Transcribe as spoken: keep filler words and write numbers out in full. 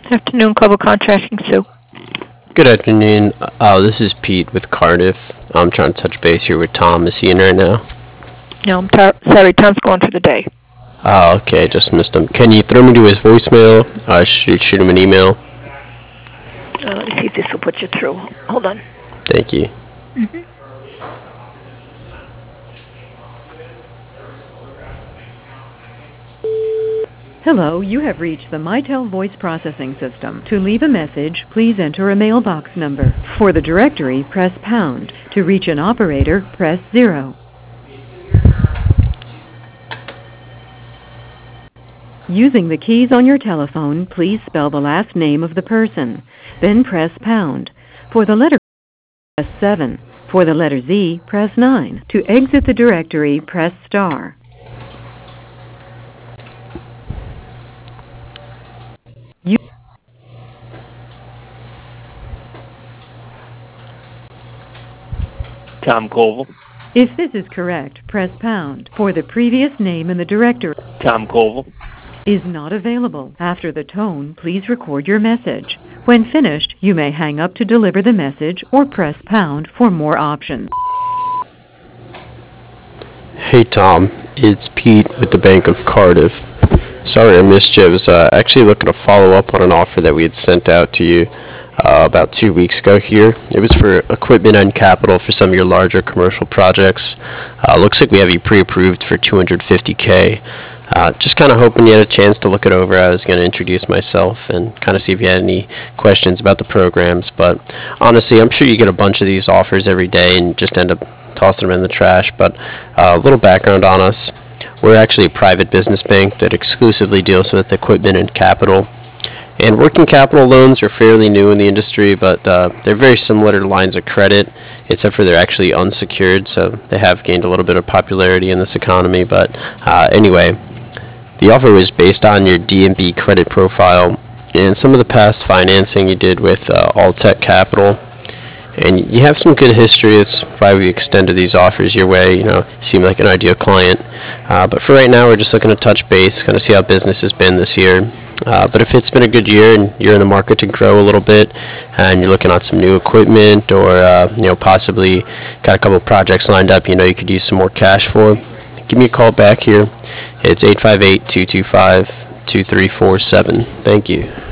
Afternoon, Global Contracting, Sue. Good afternoon. Uh, this is Pete with Cardiff. I'm trying to touch base here with Tom. Is he in right now? No, I'm tar- sorry, Tom's gone for the day. Oh, okay, just missed him. Can you throw me to his voicemail? I uh, should shoot him an email. Uh, let me see if this will put you through. Hold on. Thank you. Mm-hmm. Hello, you have reached the Mitel voice processing system. To leave a message, please enter a mailbox number. For the directory, press pound. To reach an operator, press zero. Using the keys on your telephone, please spell the last name of the person. Then press pound. For the letter, press seven. For the letter Z, press nine. To exit the directory, press star. You Tom Koval. If this is correct, press pound. For the previous name in the directory, Tom Koval. Is not available. After the tone, please record your message. When finished, you may hang up to deliver the message or press pound for more options. Hey Tom, it's Pete with the Bank of Cardiff. Sorry I missed you. I was uh, actually looking to follow up on an offer that we had sent out to you uh, about two weeks ago here. It was for equipment and capital for some of your larger commercial projects. Uh, looks like we have you pre-approved for two hundred fifty K. Uh, just kind of hoping you had a chance to look it over. I was going to introduce myself and kind of see if you had any questions about the programs. But honestly, I'm sure you get a bunch of these offers every day and just end up tossing them in the trash. But uh, a little background on us. We're actually a private business bank that exclusively deals with equipment and capital. And working capital loans are fairly new in the industry, but uh, they're very similar to lines of credit, except for they're actually unsecured, so they have gained a little bit of popularity in this economy. But uh, anyway, the offer was based on your D and B credit profile and some of the past financing you did with uh, Alltech Capital. And you have some good history. That's why we extended these offers your way. You know, seem like an ideal client. Uh, but for right now, we're just looking to touch base, kind of see how business has been this year. Uh, but if it's been a good year and you're in the market to grow a little bit, and you're looking at some new equipment, or uh, you know, possibly got a couple projects lined up, you know, you could use some more cash for, give me a call back here. It's eight five eight, two two five, two three four seven. Thank you.